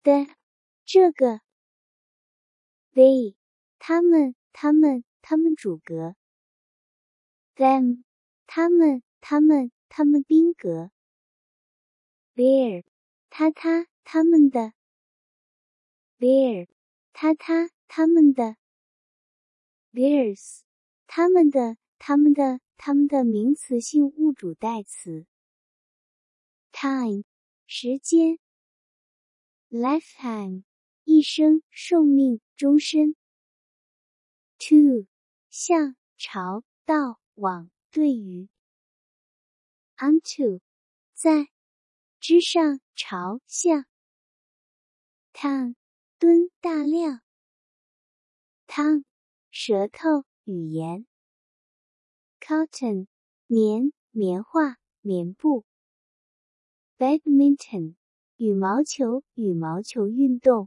the 这个 they 他们主格 them 他们宾格 their 他们的 their 他们的 theirs 他们的名词性物主代词 time 时间 lifetime 一生寿命终身 to 向朝到往对于 unto 在之上朝向 tongue 吨大量 tongue 舌头语言 cotton 棉花棉布 badminton 羽毛球运动